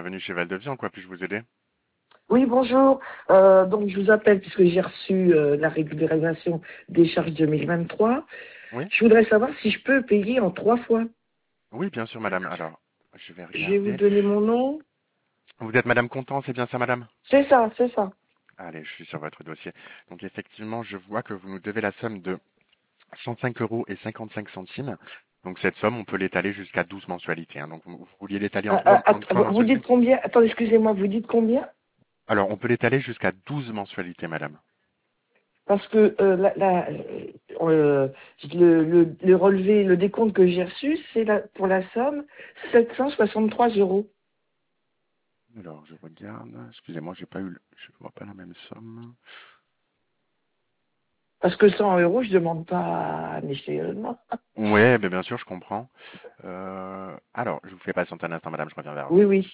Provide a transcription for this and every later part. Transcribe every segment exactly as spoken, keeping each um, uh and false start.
bienvenue chez Val-de-Vie. En quoi puis-je vous aider? Oui, bonjour. Euh, donc, je vous appelle puisque j'ai reçu euh, la régularisation des charges deux mille vingt-trois. Oui? Je voudrais savoir si je peux payer en trois fois. Oui, bien sûr, madame. Alors, je vais Je vais vous regarder. donner mon nom. Vous êtes madame Contant, c'est bien ça, madame? C'est ça, c'est ça. Allez, je suis sur votre dossier. Donc, effectivement, je vois que vous nous devez la somme de cent cinq euros et cinquante-cinq centimes. Donc, cette somme, on peut l'étaler jusqu'à douze mensualités, hein. Donc, vous, vous vouliez l'étaler en Ah, ah, trois, en att- trois vous mensualités? dites combien? Attendez, excusez-moi, vous dites combien? Alors, on peut l'étaler jusqu'à douze mensualités, madame. Parce que euh, la- la- euh, le, le, le relevé, le décompte que j'ai reçu, c'est la- pour la somme sept cent soixante-trois euros. Alors, je regarde. Excusez-moi, j'ai pas eu, le- je vois pas la même somme. Parce que cent euros, je demande pas un échelonnement. Ouais, ben bien sûr, je comprends. Euh, alors, je vous fais patienter un instant, madame, je reviens vers vous. Oui, oui.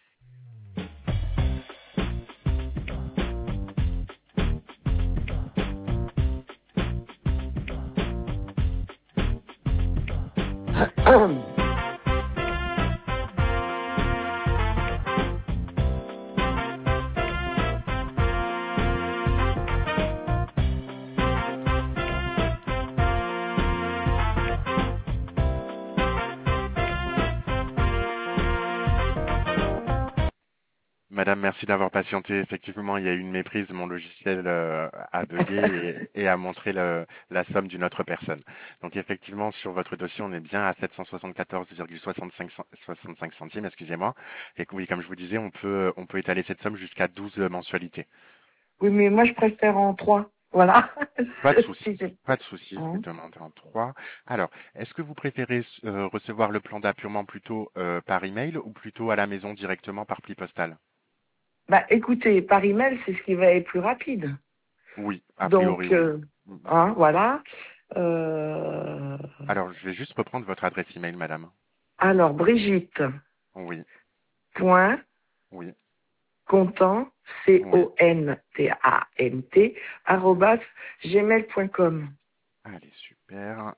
Madame, merci d'avoir patienté. Effectivement, il y a eu une méprise. Mon logiciel euh, a bugué et, et a montré le- la somme d'une autre personne. Donc, effectivement, sur votre dossier, on est bien à sept cent soixante-quatorze virgule soixante-cinq cent- soixante-cinq centimes, excusez-moi. Et que oui, comme je vous disais, on peut, on peut étaler cette somme jusqu'à douze mensualités. Oui, mais moi, je préfère en trois. Voilà. Pas de souci. Si c'est- Pas de souci, je vais Hein. demander en trois. Alors, est-ce que vous préférez euh, recevoir le plan d'appurement plutôt euh, par email ou plutôt à la maison directement par pli postal? Bah, écoutez, par email, c'est ce qui va être plus rapide. Oui, a priori, Donc, oui. euh, hein, voilà. Euh, Alors, je vais juste reprendre votre adresse email, madame. alors, Brigitte, Oui, point, oui, content, oui. C O N T A N T, arrobas, gmail point com. Allez, super.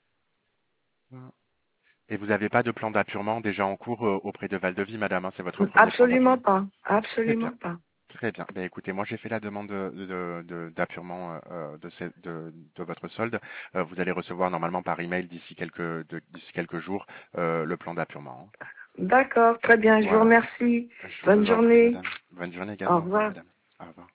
Et vous n'avez pas de plan d'appurement déjà en cours euh, auprès de Val-de-Vie, madame, hein, c'est votre premier plan Absolument d'appurement. pas. Très bien, Absolument pas. très bien. Ben, écoutez, moi j'ai fait la demande de, de- de- d'appurement euh, de, ce- de- de votre solde. Euh, vous allez recevoir normalement par email d'ici quelques, de- d'ici quelques jours euh, le plan d'appurement, hein. D'accord, très bien, je vous Voilà. remercie. Je Bonne vous en prie, journée. madame. Bonne journée Au également. Au revoir, revoir. madame. Au revoir.